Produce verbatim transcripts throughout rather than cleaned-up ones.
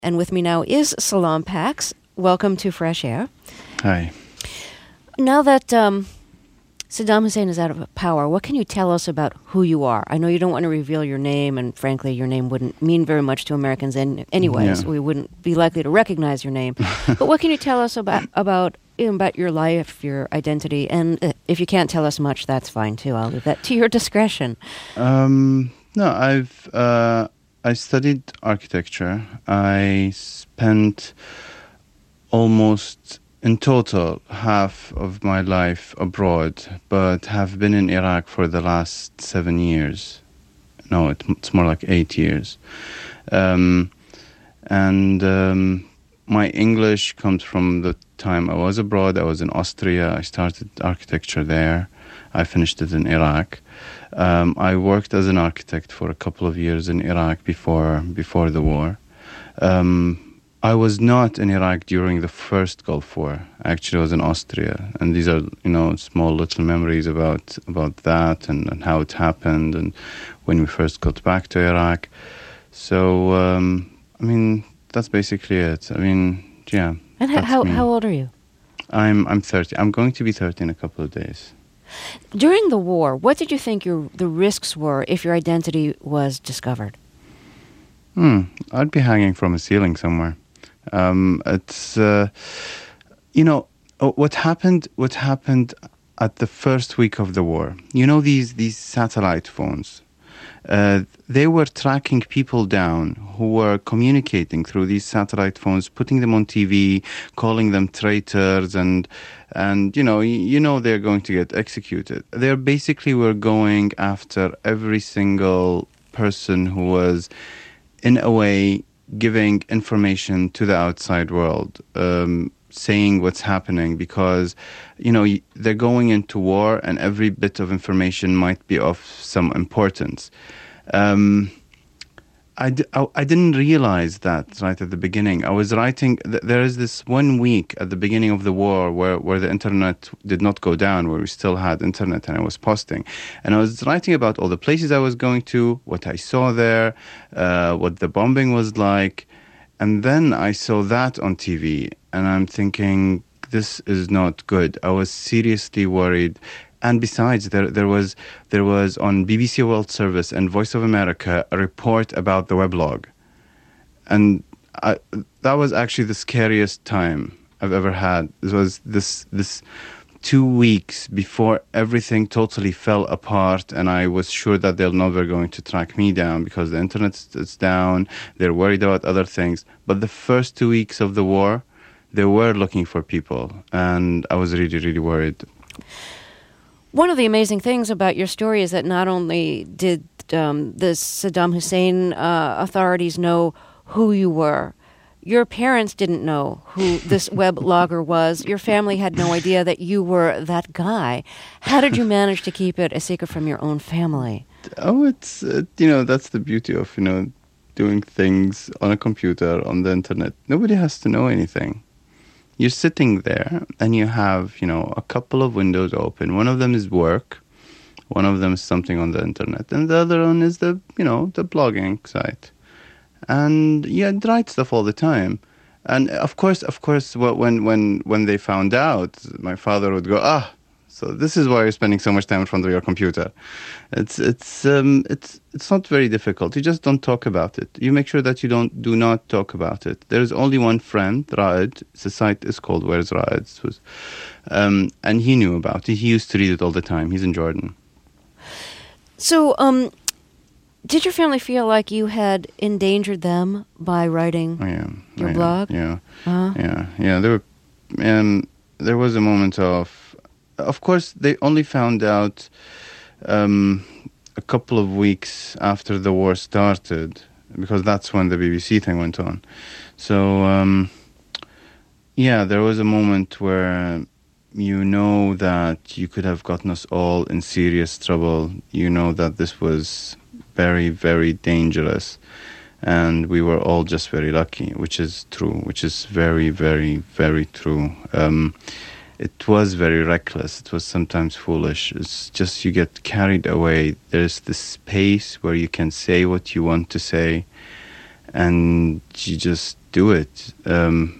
And with me now is Salam Pax. Welcome to Fresh Air. Hi. Now that um, Saddam Hussein is out of power, what can you tell us about who you are? I know you don't want to reveal your name, and frankly, your name wouldn't mean very much to Americans in, anyways. Yeah. We wouldn't be likely to recognize your name. But what can you tell us about about you know, about your life, your identity? And uh, if you can't tell us much, that's fine too. I'll leave that to your discretion. Um, no, I've uh, I studied architecture. I spent almost in total half of my life abroad, but have been in Iraq for the last seven years. No, it, it's more like eight years. Um, and um, my English comes from the time I was abroad. I was in Austria. I started architecture there. I finished it in Iraq. Um, I worked as an architect for a couple of years in Iraq before before the war. Um, I was not in Iraq during the first Gulf War. Actually, I was in Austria, and these are, you know, small little memories about about that and, and how it happened and when we first got back to Iraq. So, um, I mean, that's basically it. I mean, yeah. And h- how me. how old are you? I'm I'm thirty. I'm going to be thirty in a couple of days. During the war, what did you think your the risks were if your identity was discovered? Hmm, I'd be hanging from a ceiling somewhere. Um, it's, uh, you know, what happened. What happened at the first week of the war? You know, these these satellite phones. Uh, they were tracking people down who were communicating through these satellite phones, putting them on T V, calling them traitors, and and you know you know they're going to get executed. They basically were going after every single person who was, in a way, giving information to the outside world, um, saying what's happening, because, you know, they're going into war and every bit of information might be of some importance. Um, I, d- I, I didn't realize that right at the beginning. I was writing, th- there is this one week at the beginning of the war where, where the internet did not go down, where we still had internet, and I was posting. And I was writing about all the places I was going to, what I saw there, uh, what the bombing was like. And then I saw that on T V, and I'm thinking, this is not good. I was seriously worried. And besides, there there was there was on B B C World Service and Voice of America a report about the weblog, and I, that was actually the scariest time I've ever had. It was this this two weeks before everything totally fell apart, and I was sure that they're never going to track me down because the internet is down. They're worried about other things. But the first two weeks of the war, they were looking for people, and I was really really worried. One of the amazing things about your story is that not only did um, the Saddam Hussein uh, authorities know who you were, your parents didn't know who this weblogger was. Your family had no idea that you were that guy. How did you manage to keep it a secret from your own family? Oh, it's, uh, you know, that's the beauty of, you know, doing things on a computer, on the internet. Nobody has to know anything. You're sitting there and you have, you know, a couple of windows open. One of them is work. One of them is something on the internet. And the other one is the, you know, the blogging site. And yeah, I write stuff all the time. And of course, of course, when, when, when they found out, my father would go, ah, so this is why you're spending so much time in front of your computer. It's it's um it's it's not very difficult. You just don't talk about it. You make sure that you don't do not talk about it. There's only one friend, Raed. The site is called Where's Raed? It was, um, and he knew about it. He used to read it all the time. He's in Jordan. So, um, did your family feel like you had endangered them by writing oh, yeah. your oh, blog? Yeah, uh-huh. yeah, yeah. There were, um, there was a moment of. Of course, they only found out um, a couple of weeks after the war started, because that's when the B B C thing went on. So, um, yeah, there was a moment where you know that you could have gotten us all in serious trouble. You know that this was very, very dangerous. And we were all just very lucky, which is true, which is very, very, very true. Um, It was very reckless. It was sometimes foolish. It's just you get carried away. There's this space where you can say what you want to say, and you just do it. Um,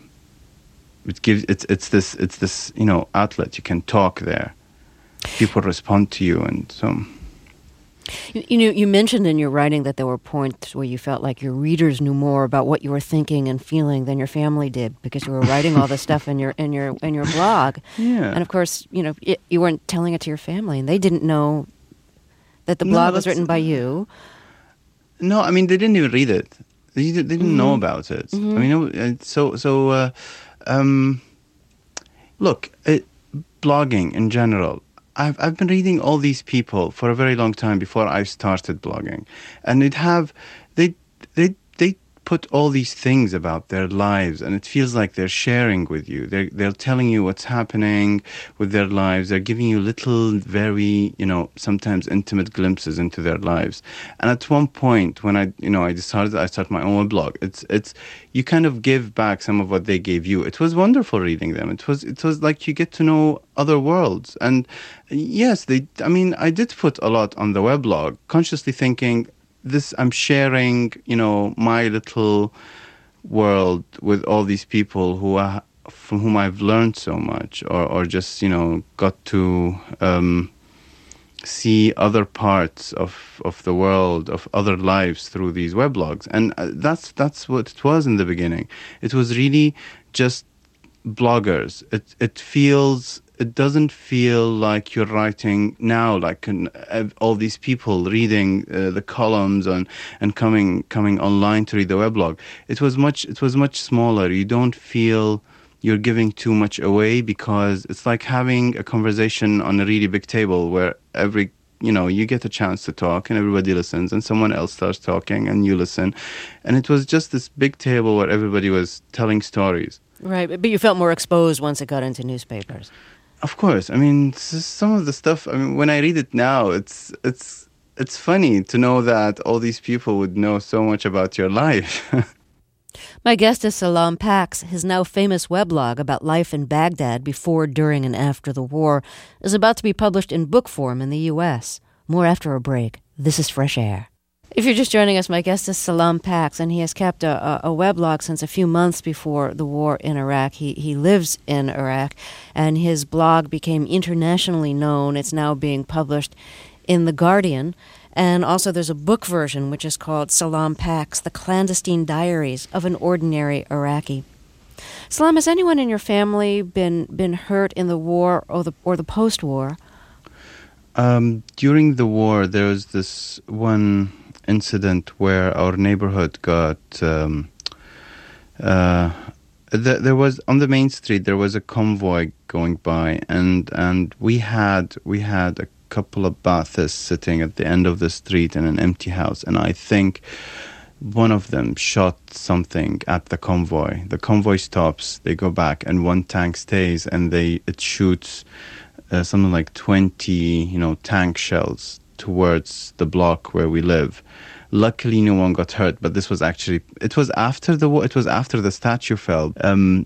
it gives it's it's this it's this you know outlet. You can talk there. People respond to you, and so. You, you know, you mentioned in your writing that there were points where you felt like your readers knew more about what you were thinking and feeling than your family did because you were writing all this stuff in your in your in your blog. Yeah. And of course, you know, it, you weren't telling it to your family, and they didn't know that the blog no, was written by you. No, I mean they didn't even read it. They, they didn't mm-hmm. know about it. Mm-hmm. I mean, so so. Uh, um, look, it, blogging in general. I've I've been reading all these people for a very long time before I started blogging, and they'd have they they they put all these things about their lives, and it feels like they're sharing with you. They're they're telling you what's happening with their lives. They're giving you little, very you know sometimes intimate glimpses into their lives. And at one point, when I you know I decided I start my own blog, it's it's you kind of give back some of what they gave you. It was wonderful reading them. It was it was like you get to know other worlds. And yes, they. I mean, I did put a lot on the weblog, consciously thinking, this I'm sharing, you know, my little world with all these people who are, from whom I've learned so much, or, or just, you know, got to um, see other parts of, of the world, of other lives through these weblogs. And uh, that's that's what it was in the beginning. It was really just bloggers. It it feels. It doesn't feel like you're writing now, like an, uh, all these people reading uh, the columns and and coming coming online to read the weblog. It was much it was much smaller. You don't feel you're giving too much away because it's like having a conversation on a really big table where every you know you get a chance to talk and everybody listens and someone else starts talking and you listen, and it was just this big table where everybody was telling stories. Right, but you felt more exposed once it got into newspapers. Of course. I mean, some of the stuff, I mean, when I read it now, it's it's it's funny to know that all these people would know so much about your life. My guest is Salam Pax. His now famous weblog about life in Baghdad before, during, and after the war is about to be published in book form in the U S. More after a break. This is Fresh Air. If you're just joining us, my guest is Salam Pax, and he has kept a, a, a weblog since a few months before the war in Iraq. He he lives in Iraq, and his blog became internationally known. It's now being published in The Guardian, and also there's a book version which is called Salam Pax, The Clandestine Diaries of an Ordinary Iraqi. Salam, has anyone in your family been been hurt in the war or the or the post-war? Um, during the war, there was this one incident where our neighborhood got um, uh, th- there was on the main street there was a convoy going by, and and we had we had a couple of Baathists sitting at the end of the street in an empty house, and I think one of them shot something at the convoy. The convoy stops, they go back, and one tank stays, and they it shoots uh, something like twenty you know tank shells towards the block where we live. Luckily, no one got hurt, but this was actually, it was after the war, it was after the statue fell. Um,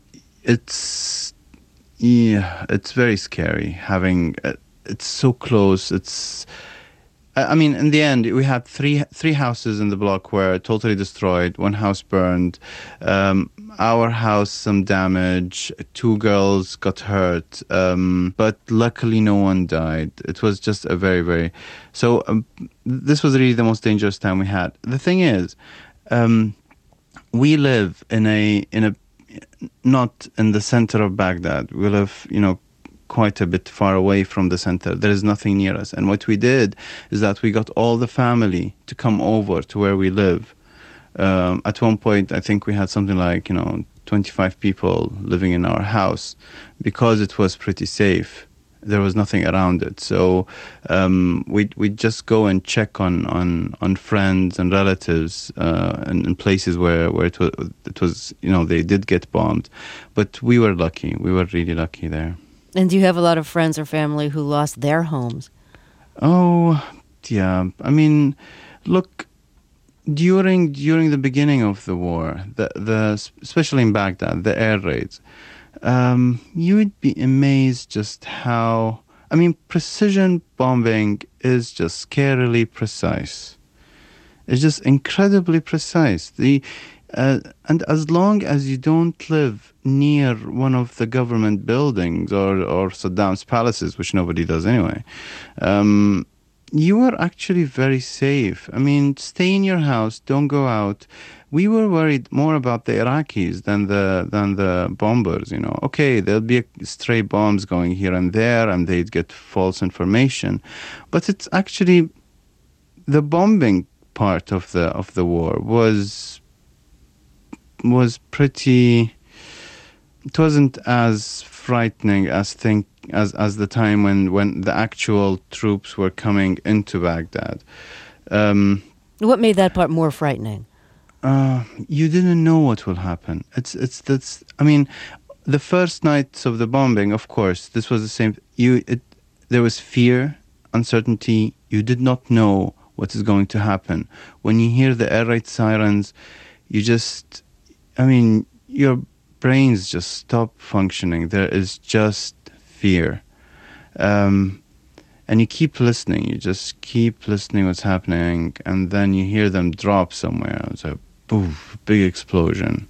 it's, yeah, it's very scary having, uh, it's so close, it's, I mean, in the end, we had three three houses in the block were totally destroyed. One house burned. Um, our house, some damage. Two girls got hurt. Um, but luckily, no one died. It was just a very, very... So um, this was really the most dangerous time we had. The thing is, um, we live in a in a not in the center of Baghdad. We live, you know, quite a bit far away from the center. There is nothing near us. And what we did is that we got all the family to come over to where we live. Um, at one point, I think we had something like, you know, twenty-five people living in our house because it was pretty safe. There was nothing around it. So um, we'd, we'd just go and check on, on, on friends and relatives uh, and in places where, where it was, it was, you know, they did get bombed. But we were lucky. We were really lucky there. And do you have a lot of friends or family who lost their homes? Oh, yeah. I mean, look, during during the beginning of the war, the the especially in Baghdad, the air raids, um, you would be amazed just how, I mean, precision bombing is just scarily precise. It's just incredibly precise. The Uh, and as long as you don't live near one of the government buildings or, or Saddam's palaces, which nobody does anyway, um, you are actually very safe. I mean, stay in your house, don't go out. We were worried more about the Iraqis than the than the bombers, you know. Okay, there'll be stray bombs going here and there, and they'd get false information. But it's actually the bombing part of the of the war was was pretty. It wasn't as frightening as think as as the time when when the actual troops were coming into Baghdad. Um, What made that part more frightening? Uh, you didn't know what will happen. It's it's that's. I mean, the first nights of the bombing, of course, this was the same. You, it, there was fear, uncertainty. You did not know what is going to happen. When you hear the air raid sirens, you just, I mean, your brains just stop functioning. There is just fear. Um, And you keep listening, you just keep listening what's happening, and then you hear them drop somewhere. It's a poof, big explosion.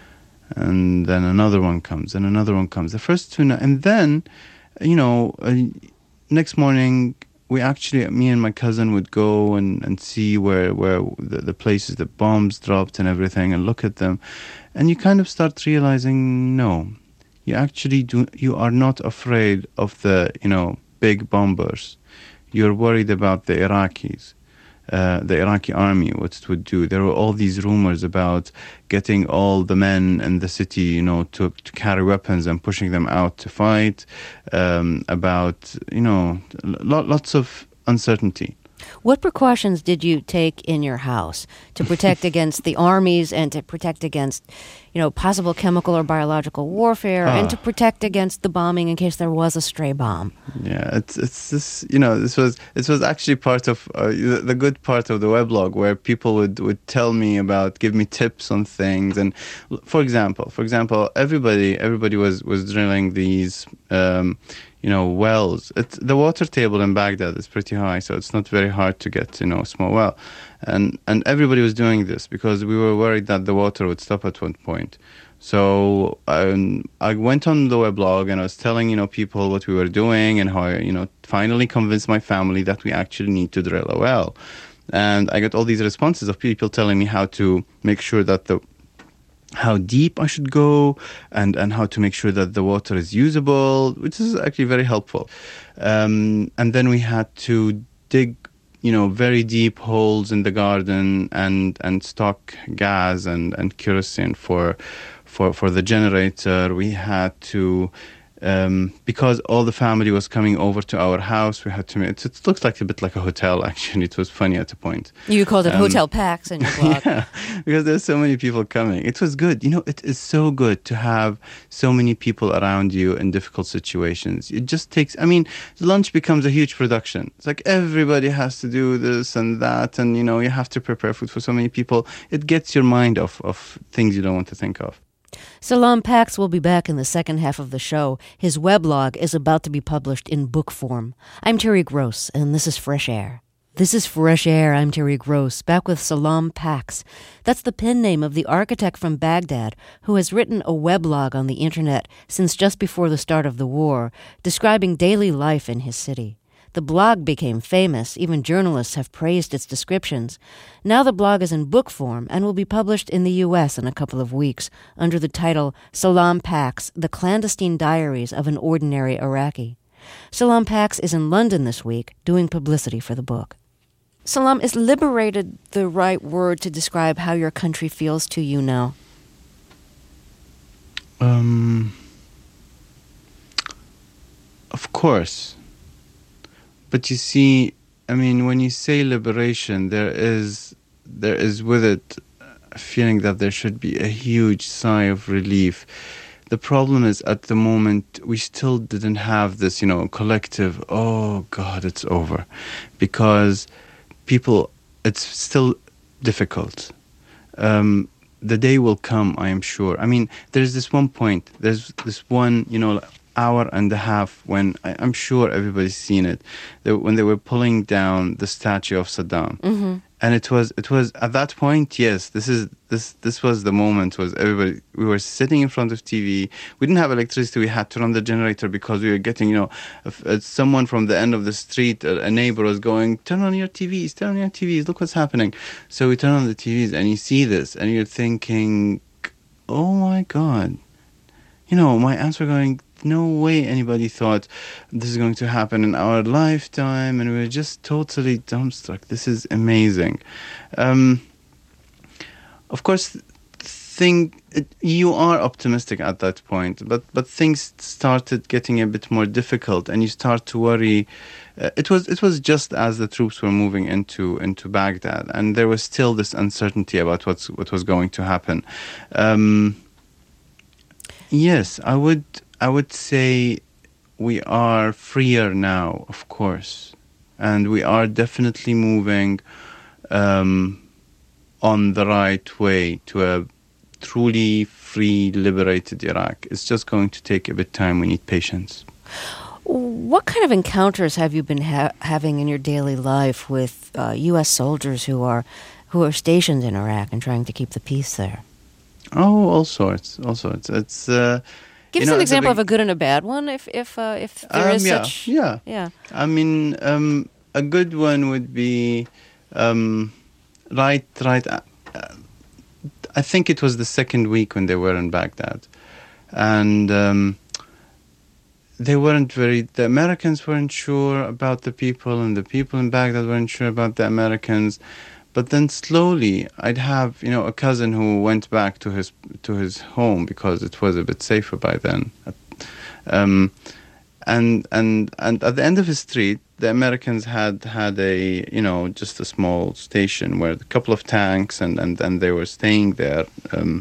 And then another one comes, and another one comes. The first two, and then, you know, uh, next morning, we actually, me and my cousin would go and, and see where, where the, the places the bombs dropped and everything, and look at them. And you kind of start realizing, no, you actually do, you are not afraid of the, you know, big bombers. You're worried about the Iraqis, uh, the Iraqi army, what it would do. There were all these rumors about getting all the men in the city, you know, to, to carry weapons and pushing them out to fight, um, about, you know, lo- lots of uncertainty. What precautions did you take in your house to protect against the armies and to protect against, you know, possible chemical or biological warfare Ah. and to protect against the bombing in case there was a stray bomb? Yeah, it's it's this, you know, this was this was actually part of uh, the, the good part of the weblog, where people would, would tell me about, give me tips on things. And for example, for example, everybody everybody was was drilling these um, you know, wells. It's, the water table in Baghdad is pretty high, so it's not very hard to get, you know, a small well. And and everybody was doing this because we were worried that the water would stop at one point. So um, I went on the weblog and I was telling, you know, people what we were doing and how I, you know, finally convinced my family that we actually need to drill a well. And I got all these responses of people telling me how to make sure that the how deep I should go and, and how to make sure that the water is usable, which is actually very helpful. Um, and then we had to dig, you know, very deep holes in the garden and, and stock gas and, and kerosene for, for, for the generator. We had to, um, because all the family was coming over to our house, we had to make, it, it looks like a bit like a hotel, actually. It was funny at a point. You called it Um, Hotel Pax in your blog. Yeah, because there's so many people coming. It was good. You know, it is so good to have so many people around you in difficult situations. It just takes, I mean, lunch becomes a huge production. It's like everybody has to do this and that, and, you know, you have to prepare food for so many people. It gets your mind off of things you don't want to think of. Salam Pax will be back in the second half of the show. His weblog is about to be published in book form. I'm Terry Gross, and this is Fresh Air. This is Fresh Air. I'm Terry Gross, back with Salam Pax. That's the pen name of the architect from Baghdad who has written a weblog on the internet since just before the start of the war, describing daily life in his city. The blog became famous. Even journalists have praised its descriptions. Now the blog is in book form and will be published in the U S in a couple of weeks under the title Salam Pax, The Clandestine Diaries of an Ordinary Iraqi. Salam Pax is in London this week doing publicity for the book. Salam, is liberated the right word to describe how your country feels to you now? Um, of course. But you see, I mean, when you say liberation, there is there is with it a feeling that there should be a huge sigh of relief. The problem is, at the moment, we still didn't have this, you know, collective, oh, God, it's over. Because people, it's still difficult. Um, the day will come, I am sure. I mean, there's this one point, there's this one, you know, hour and a half when I, I'm sure everybody's seen it, they, when they were pulling down the statue of Saddam. Mm-hmm. And it was it was at that point, yes, this is this this was the moment. Was everybody? We were sitting in front of T V. We didn't have electricity. We had to run the generator because we were getting, you know, if, if someone from the end of the street, a, a neighbor was going, "Turn on your T Vs, turn on your T Vs. Look what's happening." So we turn on the T Vs, and you see this, and you're thinking, "Oh my God!" You know, my aunts were going, no way anybody thought this is going to happen in our lifetime, and we were just totally dumbstruck. This is amazing. Um, of course, thing it, you are optimistic at that point, but but things started getting a bit more difficult, and you start to worry. Uh, it was it was just as the troops were moving into into Baghdad, and there was still this uncertainty about what's what was going to happen. Um, yes, I would. I would say we are freer now, of course, and we are definitely moving um, on the right way to a truly free, liberated Iraq. It's just going to take a bit of time. We need patience. What kind of encounters have you been ha- having in your daily life with uh, U S soldiers who are who are stationed in Iraq and trying to keep the peace there? Oh, all sorts, all sorts. It's. Uh, Give you us know, an example big, of a good and a bad one, if if uh, if there um, is yeah, such. Yeah, yeah. I mean, um, a good one would be um, right, right. Uh, I think it was the second week when they were in Baghdad, and um, they weren't very. The Americans weren't sure about the people, and the people in Baghdad weren't sure about the Americans. But then slowly, I'd have, you know, a cousin who went back to his to his home because it was a bit safer by then. Um, and and and at the end of his street, the Americans had had a, you know, just a small station where a couple of tanks, and and, and they were staying there. Um,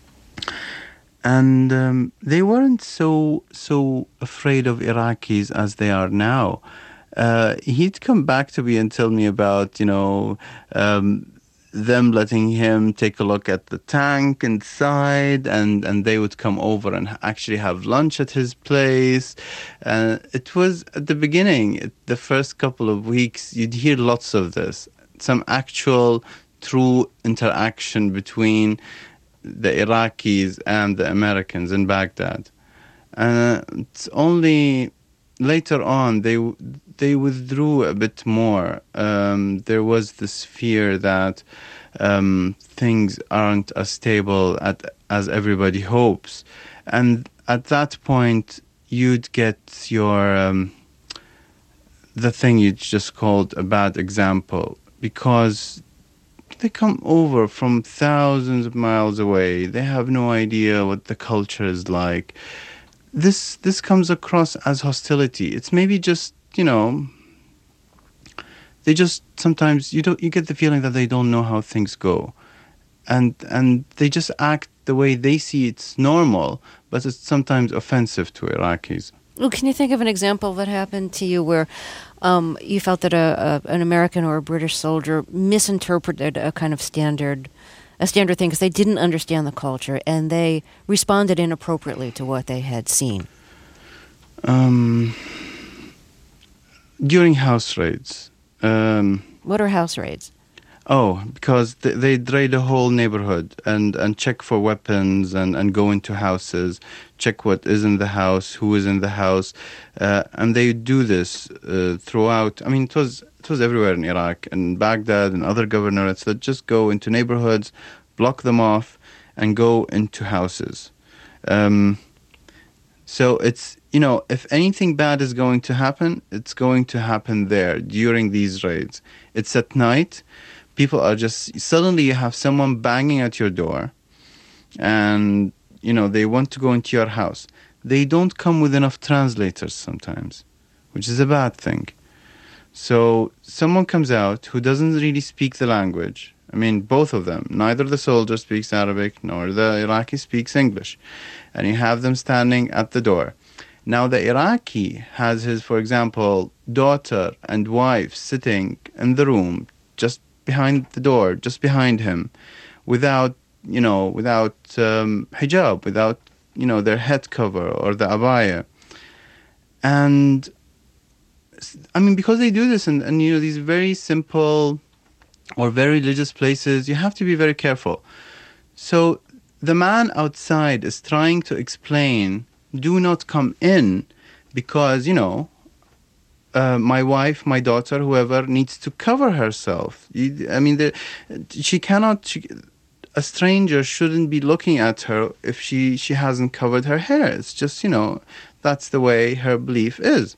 and um, they weren't so so afraid of Iraqis as they are now. Uh, he'd come back to me and tell me about, you know, um, them letting him take a look at the tank inside, and, and they would come over and actually have lunch at his place. Uh, it was at the beginning, it, the first couple of weeks, you'd hear lots of this, some actual true interaction between the Iraqis and the Americans in Baghdad. Uh, it's only later on they they withdrew a bit more. Um, there was this fear that um, things aren't as stable at, as everybody hopes, and at that point you'd get your um, the thing you just called a bad example, because they come over from thousands of miles away. They have no idea what the culture is like. This this comes across as hostility. It's maybe just, you know, they just sometimes you don't you get the feeling that they don't know how things go, and and they just act the way they see it's normal, but it's sometimes offensive to Iraqis. Well, can you think of an example that happened to you where um, you felt that a, a an American or a British soldier misinterpreted a kind of standard a standard thing because they didn't understand the culture and they responded inappropriately to what they had seen? Um, during house raids. Um, what are house raids? Oh, because they, they'd raid a whole neighborhood and, and check for weapons and, and go into houses, check what is in the house, who is in the house. Uh, and they do this uh, throughout. I mean, it was it was everywhere in Iraq and Baghdad and other governorates that just go into neighborhoods, block them off, and go into houses. Um, so it's, you know, if anything bad is going to happen, it's going to happen there during these raids. It's at night. People are just, suddenly you have someone banging at your door and, you know, they want to go into your house. They don't come with enough translators sometimes, which is a bad thing. So someone comes out who doesn't really speak the language. I mean, both of them. Neither the soldier speaks Arabic nor the Iraqi speaks English. And you have them standing at the door. Now the Iraqi has his, for example, daughter and wife sitting in the room just behind the door, just behind him, without, you know, without um, hijab, without, you know, their head cover or the abaya. And I mean, because they do this in, in you know, these very simple or very religious places, you have to be very careful. So the man outside is trying to explain, do not come in because, you know, uh, my wife, my daughter, whoever, needs to cover herself. You, I mean, the, she cannot... She, a stranger shouldn't be looking at her if she, she hasn't covered her hair. It's just, you know, that's the way her belief is.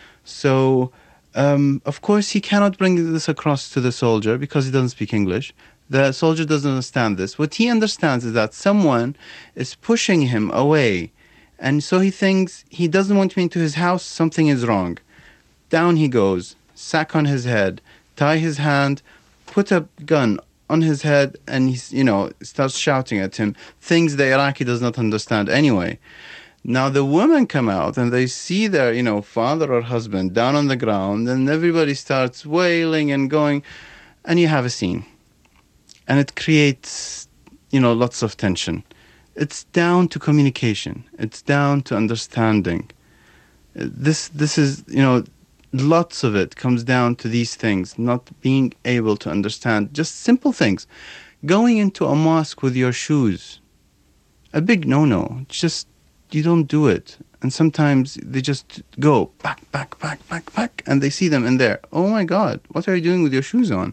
So, um, of course, he cannot bring this across to the soldier because he doesn't speak English. The soldier doesn't understand this. What he understands is that someone is pushing him away. And so he thinks he doesn't want me into his house, something is wrong. Down he goes, sack on his head, tie his hand, put a gun on his head, and he's, you know, starts shouting at him, things the Iraqi does not understand anyway. Now the women come out and they see their, you know, father or husband down on the ground, and everybody starts wailing and going, and you have a scene. And it creates, you know, lots of tension. It's down to communication. It's down to understanding. This, this is, you know, lots of it comes down to these things, not being able to understand just simple things. Going into a mosque with your shoes, a big no-no. Just, you don't do it. And sometimes they just go back, back, back, back, back, and they see them in there. Oh my God, what are you doing with your shoes on?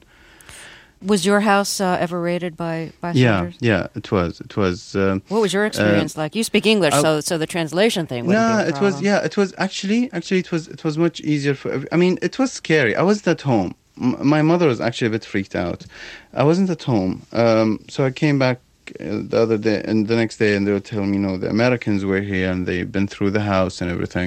Was your house uh, ever raided by, by soldiers? Yeah, yeah, it was. It was. Um, what was your experience uh, like? You speak English, I, so so the translation thing. Wouldn't no, be a it problem. was. Yeah, it was actually. Actually, it was. It was much easier for. Every, I mean, it was scary. I wasn't at home. M- my mother was actually a bit freaked out. I wasn't at home, um, so I came back uh, the other day, and the next day, and they were telling me, you know, the Americans were here and they've been through the house and everything.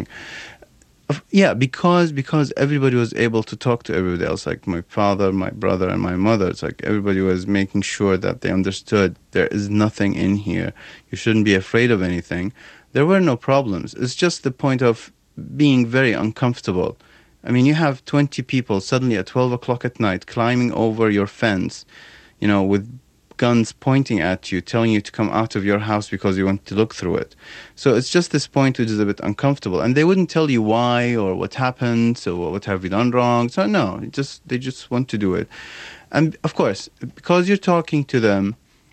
Yeah, because because everybody was able to talk to everybody else, like my father, my brother, and my mother. It's like everybody was making sure that they understood there is nothing in here. You shouldn't be afraid of anything. There were no problems. It's just the point of being very uncomfortable. I mean, you have twenty people suddenly at twelve o'clock at night climbing over your fence, you know, with guns pointing at you, telling you to come out of your house because you want to look through it. So it's just this point which is a bit uncomfortable. And they wouldn't tell you why or what happened, so what have you done wrong. So no, it just they just want to do it. And of course, because you're talking to them,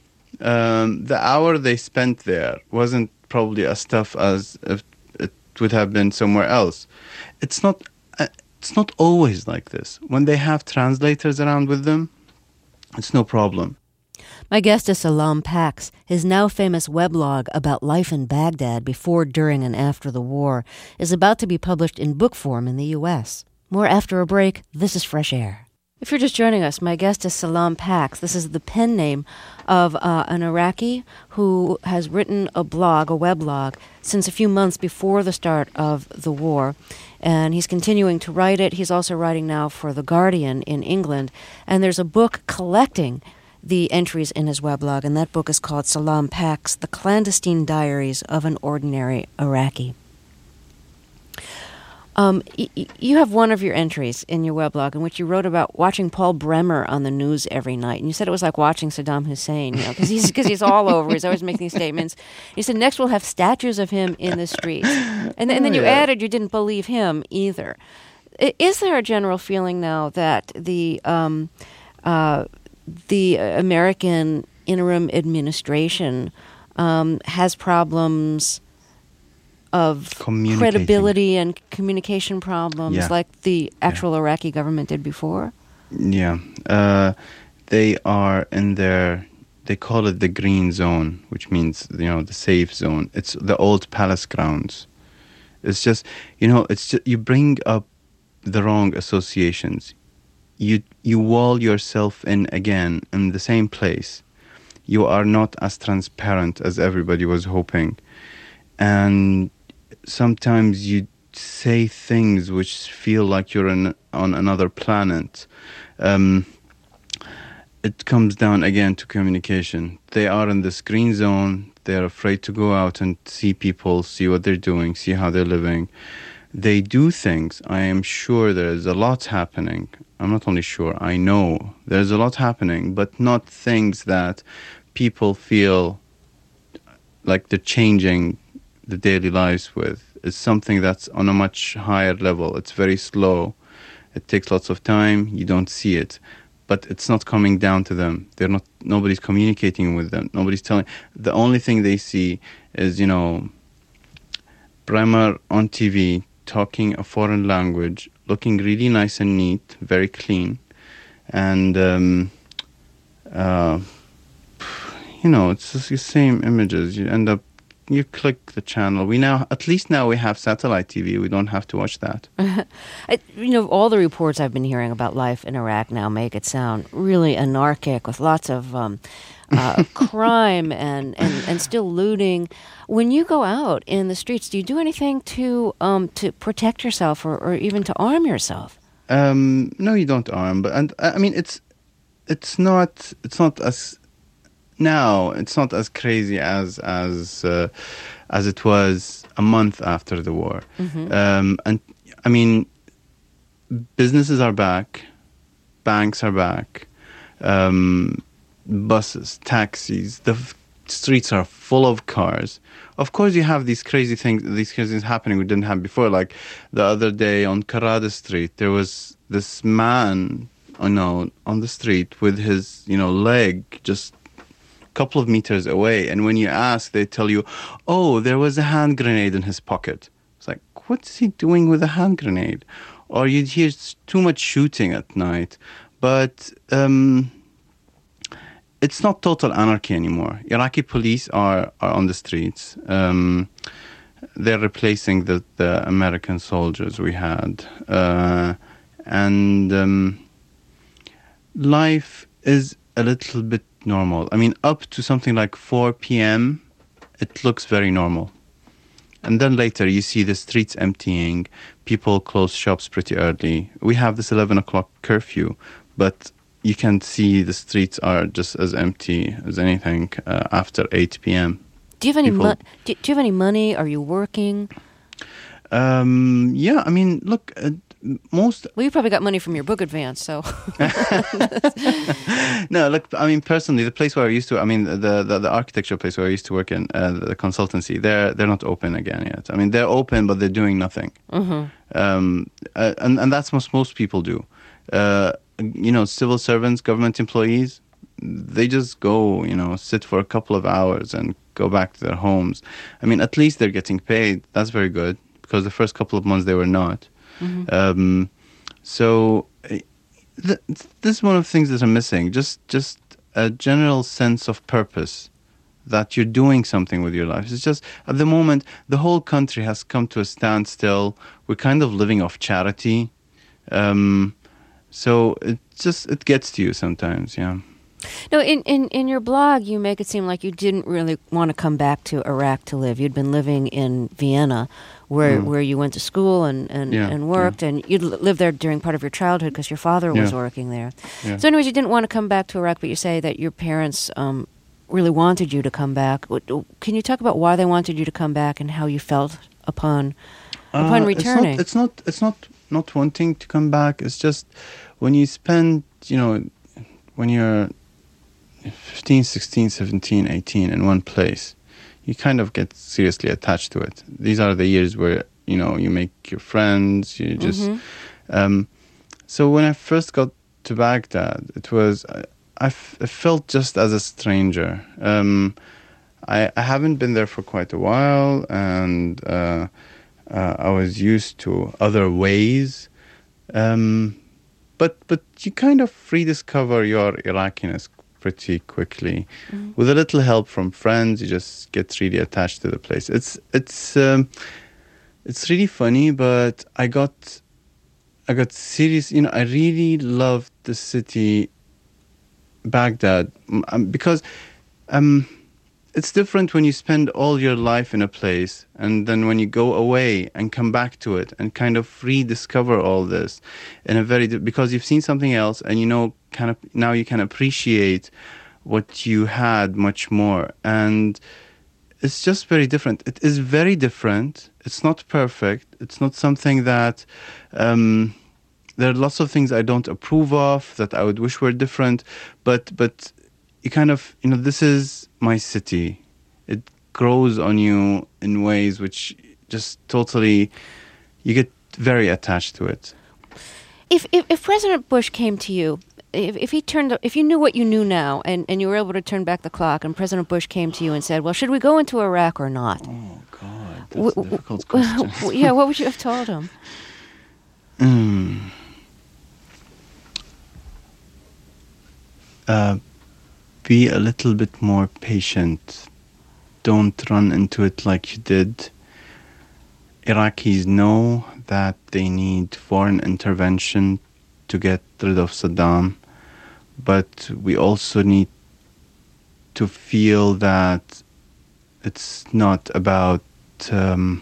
um, the hour they spent there wasn't probably as tough as if it would have been somewhere else. It's not, uh, it's not always like this. When they have translators around with them, it's no problem. My guest is Salam Pax. His now famous weblog about life in Baghdad before, during, and after the war is about to be published in book form in the U S. More after a break. This is Fresh Air. If you're just joining us, my guest is Salam Pax. This is the pen name of uh, an Iraqi who has written a blog, a weblog, since a few months before the start of the war. And he's continuing to write it. He's also writing now for The Guardian in England. And there's a book collecting the entries in his weblog, and that book is called Salam Pax, The Clandestine Diaries of an Ordinary Iraqi. Um, y- y- you have one of your entries in your weblog in which you wrote about watching Paul Bremer on the news every night, and you said it was like watching Saddam Hussein, you know, because he's because he's all over. He's always making these statements. You said next we'll have statues of him in the streets, and, th- and then you yeah. added you didn't believe him either. I- is there a general feeling now that the um, uh, the American interim administration um, has problems of credibility and communication problems yeah. like the actual yeah. Iraqi government did before? Yeah. Uh, they are in their, they call it the green zone, which means, you know, the safe zone. It's the old palace grounds. It's just, you know, it's just, you bring up the wrong associations. You you wall yourself in again in the same place. You are not as transparent as everybody was hoping. And sometimes you say things which feel like you're in, on another planet. Um, it comes down again to communication. They are in this green zone. They're afraid to go out and see people, see what they're doing, see how they're living. They do things. I am sure there's a lot happening. I'm not only sure, I know there's a lot happening, but not things that people feel like they're changing the daily lives with. is something that's on a much higher level. It's very slow. It takes lots of time. You don't see it, but it's not coming down to them. They're not. Nobody's communicating with them. Nobody's telling. The only thing they see is, you know, Bremer on T V talking a foreign language, looking really nice and neat, very clean, and um, uh, you know, it's just the same images. You end up. You click the channel. We now, at least now we have satellite T V. We don't have to watch that. I, you know, all the reports I've been hearing about life in Iraq now make it sound really anarchic with lots of um, uh, crime and, and, and still looting. When you go out in the streets, do you do anything to um, to protect yourself or, or even to arm yourself? Um, no, you don't arm. But and I mean, it's it's not it's not as now it's not as crazy as as uh, as it was a month after the war. Mm-hmm. Um, and I mean, businesses are back, banks are back, um, buses, taxis, the f- streets are full of cars. Of course, you have these crazy things, these crazy things happening we didn't have before. Like the other day on Karada Street, there was this man, oh no, on the street with his, you know, leg just couple of meters away, and when you ask, they tell you, oh, there was a hand grenade in his pocket. It's like, what's he doing with a hand grenade? Or you'd hear too much shooting at night. But um, it's not total anarchy anymore. Iraqi police are, are on the streets. Um, they're replacing the, the American soldiers we had. Uh, and um, life is a little bit normal. I mean, up to something like four p.m., it looks very normal. And then later you see the streets emptying, people close shops pretty early. We have this eleven o'clock curfew, but you can see the streets are just as empty as anything uh, after eight p.m. Do you have any mo- do, do you have any money? Are you working? Um, yeah, I mean, look, uh, most... Well, you probably got money from your book advance, so... No, look, I mean, personally, the place where I used to... I mean, the the, the architecture place where I used to work in, uh, the consultancy, they're they're not open again yet. I mean, they're open, but they're doing nothing. Mm-hmm. Um, uh, and, and that's what most people do. Uh, you know, civil servants, government employees, they just go, you know, sit for a couple of hours and go back to their homes. I mean, at least they're getting paid. That's very good, because the first couple of months they were not. Mm-hmm. Um, so th- this is one of the things that are missing. Just just a general sense of purpose, that you're doing something with your life. It's just, at the moment, the whole country has come to a standstill. We're kind of living off charity. Um, so it just, it gets to you sometimes, yeah. No, in, in, in your blog, you make it seem like you didn't really want to come back to Iraq to live. You'd been living in Vienna, where mm. where you went to school and, and, yeah, and worked, yeah. and you'd lived there during part of your childhood because your father was yeah. working there. Yeah. So anyways, you didn't want to come back to Iraq, but you say that your parents um, really wanted you to come back. Can you talk about why they wanted you to come back and how you felt upon upon uh, returning? It's not, it's not, it's not not wanting to come back. It's just when you spend, you know, when you're fifteen, sixteen, seventeen, eighteen in one place, you kind of get seriously attached to it. These are the years where, you know, you make your friends, you just... Mm-hmm. Um, so when I first got to Baghdad, it was... I, I, f- I felt just as a stranger. Um, I, I haven't been there for quite a while, and uh, uh, I was used to other ways. Um, but, but you kind of rediscover your Iraqiness pretty quickly. Mm-hmm. With a little help from friends, you just get really attached to the place. It's it's um, it's really funny, but I got I got serious. You know, I really loved the city, Baghdad, um, because um, it's different when you spend all your life in a place, and then when you go away and come back to it and kind of rediscover all this in a very, because you've seen something else, and you know, kind of now you can appreciate what you had much more. And it's just very different. It is very different. It's not perfect. It's not something that um, there are lots of things I don't approve of that I would wish were different, but but you kind of, you know, this is my city. It grows on you in ways which just totally, you get very attached to it. If if, if President Bush came to you, if, if he turned, if you knew what you knew now, and, and you were able to turn back the clock, and President Bush came to you and said, "Well, should we go into Iraq or not?" Oh God, that's w- a difficult w- question. Yeah, what would you have told him? Mm. Uh, be a little bit more patient. Don't run into it like you did. Iraqis know that they need foreign intervention to get rid of Saddam, but we also need to feel that it's not about um,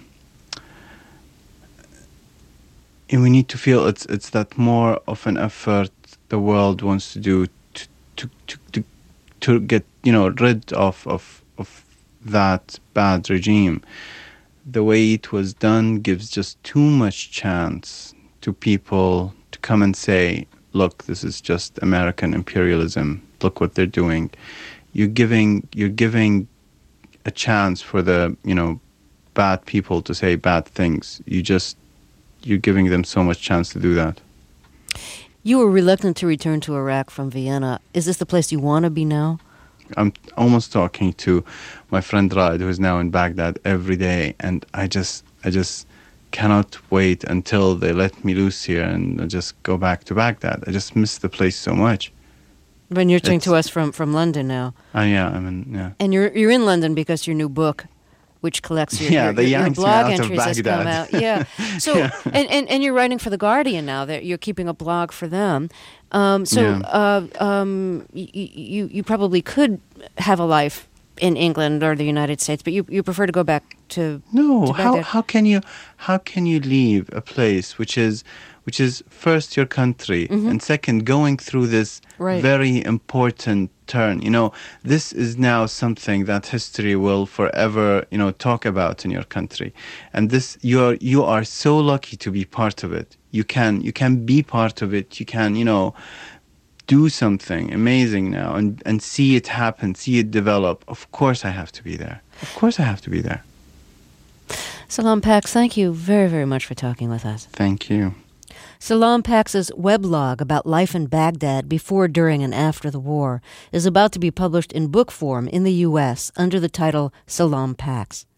and we need to feel it's it's that more of an effort the world wants to do to to to to, to get, you know, rid of, of of that bad regime. The way it was done gives just too much chance to people to come and say, look, this is just American imperialism. Look what they're doing. You're giving you're giving a chance for the, you know, bad people to say bad things. You just you're giving them so much chance to do that. You were reluctant to return to Iraq from Vienna. Is this the place you want to be now? I'm almost talking to my friend Raed, who is now in Baghdad every day, and I just I just cannot wait until they let me loose here and just go back to Baghdad. I just miss the place so much. When you're talking It's- to us from, from London now. Uh, yeah, I mean, yeah. And you're you're in London because your new book, which collects your, Yeah, your, they your, your yanked me blog out of entries, has come Baghdad. out. Yeah. So Yeah. and, and, and you're writing for The Guardian now. That you're keeping a blog for them. Um, so Yeah. uh, um, y- y- you you probably could have a life in England or the United States, but you you prefer to go back to No, to how Baghdad. how can you how can you leave a place which is which is first your country and second going through this Right. very important turn? You know, this is now something that history will forever, you know, talk about in your country. And this you are you are so lucky to be part of it. You can you can be part of it. You can, you know, do something amazing now and, and see it happen, see it develop. Of course I have to be there. Of course I have to be there. Salam Pax, thank you very, very much for talking with us. Thank you. Salam Pax's weblog about life in Baghdad before, during, and after the war is about to be published in book form in the U S under the title Salam Pax.